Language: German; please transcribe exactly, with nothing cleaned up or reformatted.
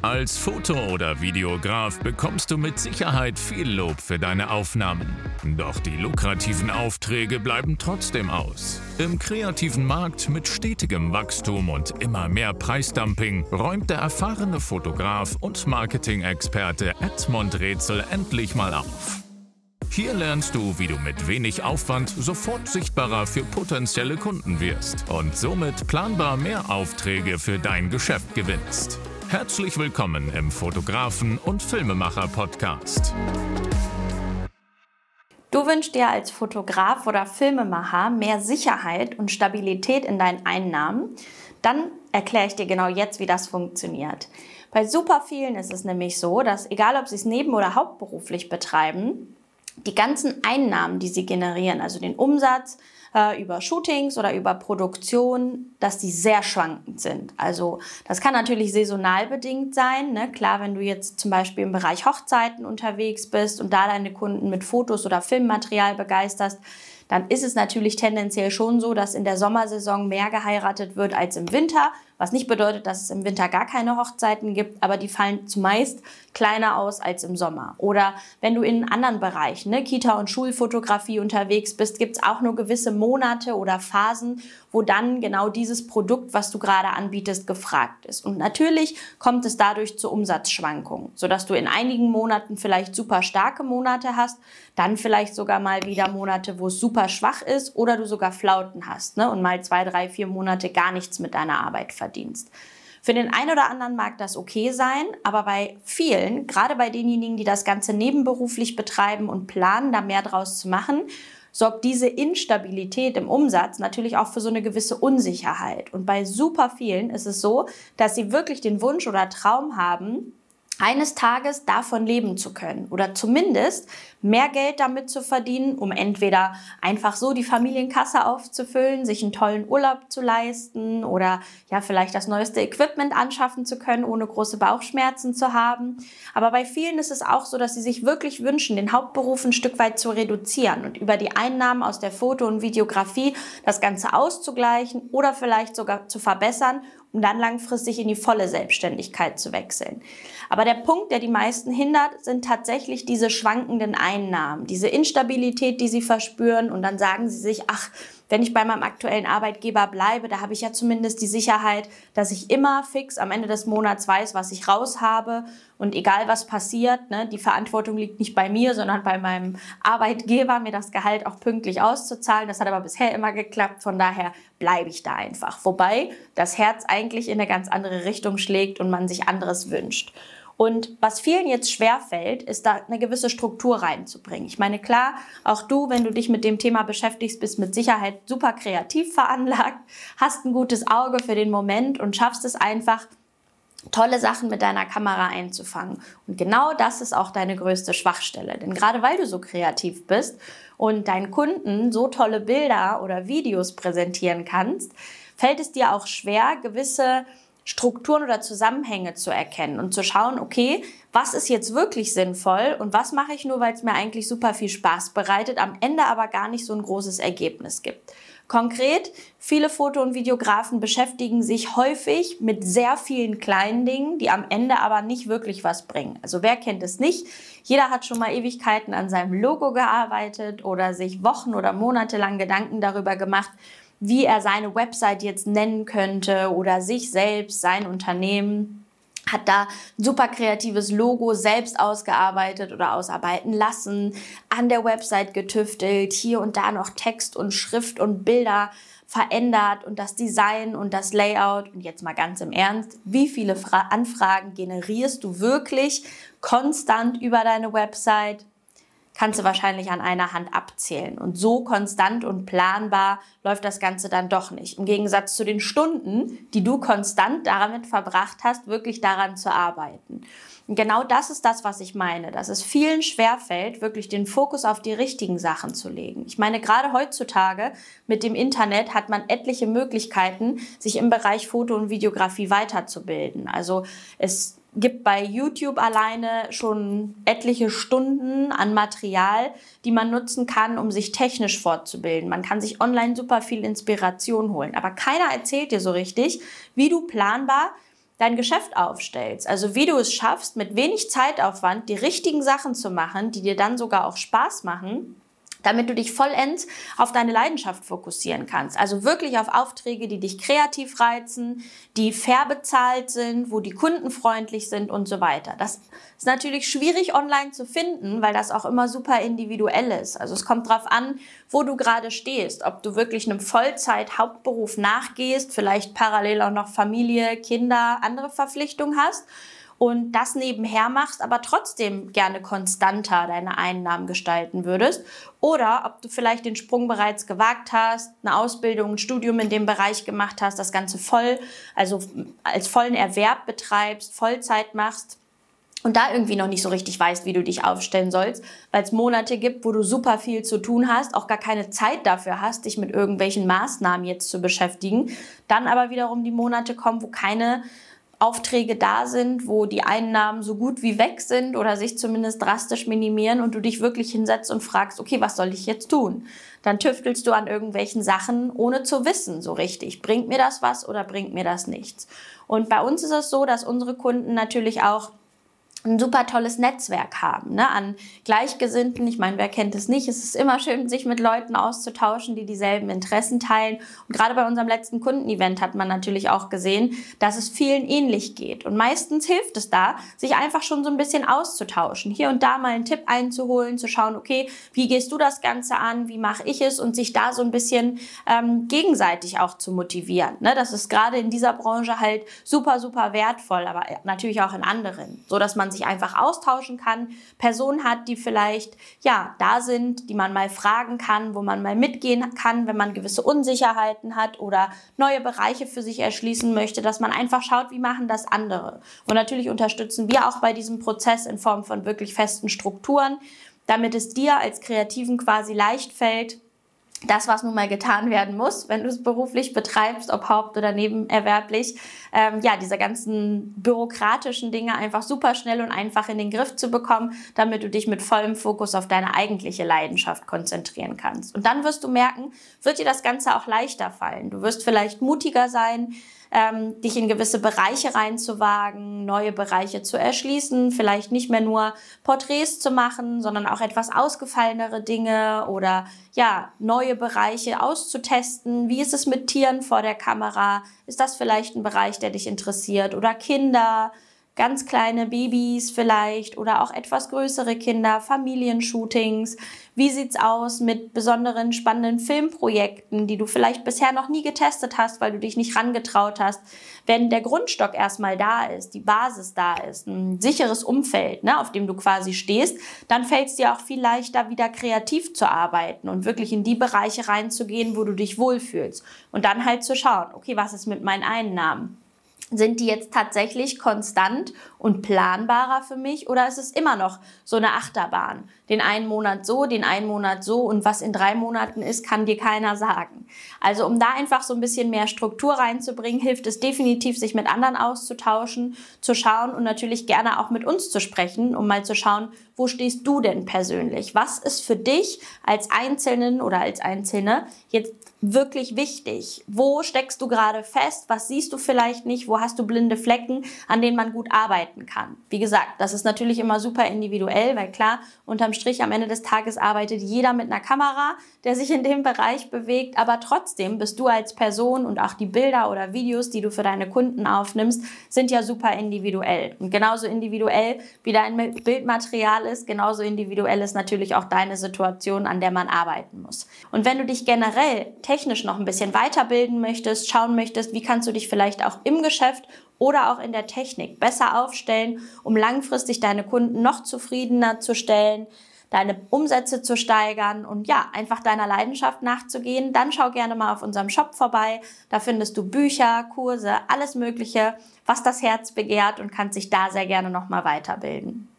Als Foto- oder Videograf bekommst du mit Sicherheit viel Lob für deine Aufnahmen. Doch die lukrativen Aufträge bleiben trotzdem aus. Im kreativen Markt mit stetigem Wachstum und immer mehr Preisdumping räumt der erfahrene Fotograf und Marketing-Experte Edmund Rätsel endlich mal auf. Hier lernst du, wie du mit wenig Aufwand sofort sichtbarer für potenzielle Kunden wirst und somit planbar mehr Aufträge für dein Geschäft gewinnst. Herzlich willkommen im Fotografen- und Filmemacher-Podcast. Du wünschst dir als Fotograf oder Filmemacher mehr Sicherheit und Stabilität in deinen Einnahmen? Dann erkläre ich dir genau jetzt, wie das funktioniert. Bei super vielen ist es nämlich so, dass egal ob sie es neben- oder hauptberuflich betreiben, die ganzen Einnahmen, die sie generieren, also den Umsatz äh, über Shootings oder über Produktion, dass die sehr schwankend sind. Also das kann natürlich saisonal bedingt sein. Ne? Klar, wenn du jetzt zum Beispiel im Bereich Hochzeiten unterwegs bist und da deine Kunden mit Fotos oder Filmmaterial begeisterst, dann ist es natürlich tendenziell schon so, dass in der Sommersaison mehr geheiratet wird als im Winter, was nicht bedeutet, dass es im Winter gar keine Hochzeiten gibt, aber die fallen zumeist kleiner aus als im Sommer. Oder wenn du in anderen Bereichen, ne, Kita- und Schulfotografie unterwegs bist, gibt es auch nur gewisse Monate oder Phasen, wo dann genau dieses Produkt, was du gerade anbietest, gefragt ist. Und natürlich kommt es dadurch zu Umsatzschwankungen, sodass du in einigen Monaten vielleicht super starke Monate hast, dann vielleicht sogar mal wieder Monate, wo es super schwach ist oder du sogar Flauten hast, ne, und mal zwei, drei, vier Monate gar nichts mit deiner Arbeit verdienst. Für den einen oder anderen mag das okay sein, aber bei vielen, gerade bei denjenigen, die das Ganze nebenberuflich betreiben und planen, da mehr draus zu machen, sorgt diese Instabilität im Umsatz natürlich auch für so eine gewisse Unsicherheit. Und bei super vielen ist es so, dass sie wirklich den Wunsch oder Traum haben, eines Tages davon leben zu können oder zumindest mehr Geld damit zu verdienen, um entweder einfach so die Familienkasse aufzufüllen, sich einen tollen Urlaub zu leisten oder ja vielleicht das neueste Equipment anschaffen zu können, ohne große Bauchschmerzen zu haben. Aber bei vielen ist es auch so, dass sie sich wirklich wünschen, den Hauptberuf ein Stück weit zu reduzieren und über die Einnahmen aus der Foto- und Videografie das Ganze auszugleichen oder vielleicht sogar zu verbessern, um dann langfristig in die volle Selbstständigkeit zu wechseln. Aber der Punkt, der die meisten hindert, sind tatsächlich diese schwankenden Einnahmen, diese Instabilität, die sie verspüren, und dann sagen sie sich, ach, wenn ich bei meinem aktuellen Arbeitgeber bleibe, da habe ich ja zumindest die Sicherheit, dass ich immer fix am Ende des Monats weiß, was ich raus habe, und egal was passiert, ne, die Verantwortung liegt nicht bei mir, sondern bei meinem Arbeitgeber, mir das Gehalt auch pünktlich auszuzahlen. Das hat aber bisher immer geklappt, von daher bleibe ich da einfach. Wobei das Herz eigentlich in eine ganz andere Richtung schlägt und man sich anderes wünscht. Und was vielen jetzt schwerfällt, ist da eine gewisse Struktur reinzubringen. Ich meine, klar, auch du, wenn du dich mit dem Thema beschäftigst, bist mit Sicherheit super kreativ veranlagt, hast ein gutes Auge für den Moment und schaffst es einfach, tolle Sachen mit deiner Kamera einzufangen. Und genau das ist auch deine größte Schwachstelle. Denn gerade weil du so kreativ bist und deinen Kunden so tolle Bilder oder Videos präsentieren kannst, fällt es dir auch schwer, gewisse Strukturen oder Zusammenhänge zu erkennen und zu schauen, okay, was ist jetzt wirklich sinnvoll und was mache ich nur, weil es mir eigentlich super viel Spaß bereitet, am Ende aber gar nicht so ein großes Ergebnis gibt. Konkret, viele Foto- und Videografen beschäftigen sich häufig mit sehr vielen kleinen Dingen, die am Ende aber nicht wirklich was bringen. Also wer kennt es nicht? Jeder hat schon mal Ewigkeiten an seinem Logo gearbeitet oder sich Wochen oder Monate lang Gedanken darüber gemacht, wie er seine Website jetzt nennen könnte oder sich selbst, sein Unternehmen. Hat da ein super kreatives Logo selbst ausgearbeitet oder ausarbeiten lassen, an der Website getüftelt, hier und da noch Text und Schrift und Bilder verändert und das Design und das Layout. Und jetzt mal ganz im Ernst, wie viele Fra- Anfragen generierst du wirklich konstant über deine Website? Kannst du wahrscheinlich an einer Hand abzählen. Und so konstant und planbar läuft das Ganze dann doch nicht. Im Gegensatz zu den Stunden, die du konstant damit verbracht hast, wirklich daran zu arbeiten. Und genau das ist das, was ich meine, dass es vielen schwerfällt, wirklich den Fokus auf die richtigen Sachen zu legen. Ich meine, gerade heutzutage mit dem Internet hat man etliche Möglichkeiten, sich im Bereich Foto- und Videografie weiterzubilden. Also es gibt bei YouTube alleine schon etliche Stunden an Material, die man nutzen kann, um sich technisch fortzubilden. Man kann sich online super viel Inspiration holen, aber keiner erzählt dir so richtig, wie du planbar dein Geschäft aufstellst. Also wie du es schaffst, mit wenig Zeitaufwand die richtigen Sachen zu machen, die dir dann sogar auch Spaß machen, damit du dich vollends auf deine Leidenschaft fokussieren kannst. Also wirklich auf Aufträge, die dich kreativ reizen, die fair bezahlt sind, wo die Kunden freundlich sind und so weiter. Das ist natürlich schwierig online zu finden, weil das auch immer super individuell ist. Also es kommt darauf an, wo du gerade stehst, ob du wirklich einem Vollzeit-Hauptberuf nachgehst, vielleicht parallel auch noch Familie, Kinder, andere Verpflichtungen hast und das nebenher machst, aber trotzdem gerne konstanter deine Einnahmen gestalten würdest. Oder ob du vielleicht den Sprung bereits gewagt hast, eine Ausbildung, ein Studium in dem Bereich gemacht hast, das Ganze voll, also als vollen Erwerb betreibst, Vollzeit machst und da irgendwie noch nicht so richtig weißt, wie du dich aufstellen sollst, weil es Monate gibt, wo du super viel zu tun hast, auch gar keine Zeit dafür hast, dich mit irgendwelchen Maßnahmen jetzt zu beschäftigen. Dann aber wiederum die Monate kommen, wo keine Aufträge da sind, wo die Einnahmen so gut wie weg sind oder sich zumindest drastisch minimieren und du dich wirklich hinsetzt und fragst, okay, was soll ich jetzt tun? Dann tüftelst du an irgendwelchen Sachen, ohne zu wissen so richtig, bringt mir das was oder bringt mir das nichts? Und bei uns ist es so, dass unsere Kunden natürlich auch ein super tolles Netzwerk haben, ne, an Gleichgesinnten. Ich meine, wer kennt es nicht? Es ist immer schön, sich mit Leuten auszutauschen, die dieselben Interessen teilen. Und gerade bei unserem letzten Kundenevent hat man natürlich auch gesehen, dass es vielen ähnlich geht. Und meistens hilft es da, sich einfach schon so ein bisschen auszutauschen. Hier und da mal einen Tipp einzuholen, zu schauen, okay, wie gehst du das Ganze an? Wie mache ich es? Und sich da so ein bisschen ähm, gegenseitig auch zu motivieren. Ne? Das ist gerade in dieser Branche halt super, super wertvoll, aber natürlich auch in anderen, so dass man sich einfach austauschen kann, Personen hat, die vielleicht ja da sind, die man mal fragen kann, wo man mal mitgehen kann, wenn man gewisse Unsicherheiten hat oder neue Bereiche für sich erschließen möchte, dass man einfach schaut, wie machen das andere. Und natürlich unterstützen wir auch bei diesem Prozess in Form von wirklich festen Strukturen, damit es dir als Kreativen quasi leicht fällt, das, was nun mal getan werden muss, wenn du es beruflich betreibst, ob haupt- oder nebenerwerblich, ähm, ja, diese ganzen bürokratischen Dinge einfach super schnell und einfach in den Griff zu bekommen, damit du dich mit vollem Fokus auf deine eigentliche Leidenschaft konzentrieren kannst. Und dann wirst du merken, wird dir das Ganze auch leichter fallen. Du wirst vielleicht mutiger sein, ähm, dich in gewisse Bereiche reinzuwagen, neue Bereiche zu erschließen, vielleicht nicht mehr nur Porträts zu machen, sondern auch etwas ausgefallenere Dinge oder ja, neue Bereiche auszutesten. Wie ist es mit Tieren vor der Kamera? Ist das vielleicht ein Bereich, der dich interessiert? Oder Kinder, ganz kleine Babys vielleicht oder auch etwas größere Kinder, Familienshootings. Wie sieht's aus mit besonderen spannenden Filmprojekten, die du vielleicht bisher noch nie getestet hast, weil du dich nicht rangetraut hast? Wenn der Grundstock erstmal da ist, die Basis da ist, ein sicheres Umfeld, ne, auf dem du quasi stehst, dann fällt es dir auch viel leichter, wieder kreativ zu arbeiten und wirklich in die Bereiche reinzugehen, wo du dich wohlfühlst. Und dann halt zu schauen, okay, was ist mit meinen Einnahmen? Sind die jetzt tatsächlich konstant und planbarer für mich oder ist es immer noch so eine Achterbahn? Den einen Monat so, den einen Monat so und was in drei Monaten ist, kann dir keiner sagen. Also um da einfach so ein bisschen mehr Struktur reinzubringen, hilft es definitiv, sich mit anderen auszutauschen, zu schauen und natürlich gerne auch mit uns zu sprechen, um mal zu schauen, wo stehst du denn persönlich? Was ist für dich als Einzelnen oder als Einzelne jetzt wirklich wichtig? Wo steckst du gerade fest? Was siehst du vielleicht nicht? Wo hast du blinde Flecken, an denen man gut arbeiten kann? Wie gesagt, das ist natürlich immer super individuell, weil klar, unterm Strich am Ende des Tages arbeitet jeder mit einer Kamera, der sich in dem Bereich bewegt, aber trotzdem bist du als Person und auch die Bilder oder Videos, die du für deine Kunden aufnimmst, sind ja super individuell. Und genauso individuell wie dein Bildmaterial ist, genauso individuell ist natürlich auch deine Situation, an der man arbeiten muss. Und wenn du dich generell technisch noch ein bisschen weiterbilden möchtest, schauen möchtest, wie kannst du dich vielleicht auch im Geschäft oder auch in der Technik besser aufstellen, um langfristig deine Kunden noch zufriedener zu stellen, deine Umsätze zu steigern und ja, einfach deiner Leidenschaft nachzugehen, dann schau gerne mal auf unserem Shop vorbei. Da findest du Bücher, Kurse, alles Mögliche, was das Herz begehrt und kannst dich da sehr gerne noch mal weiterbilden.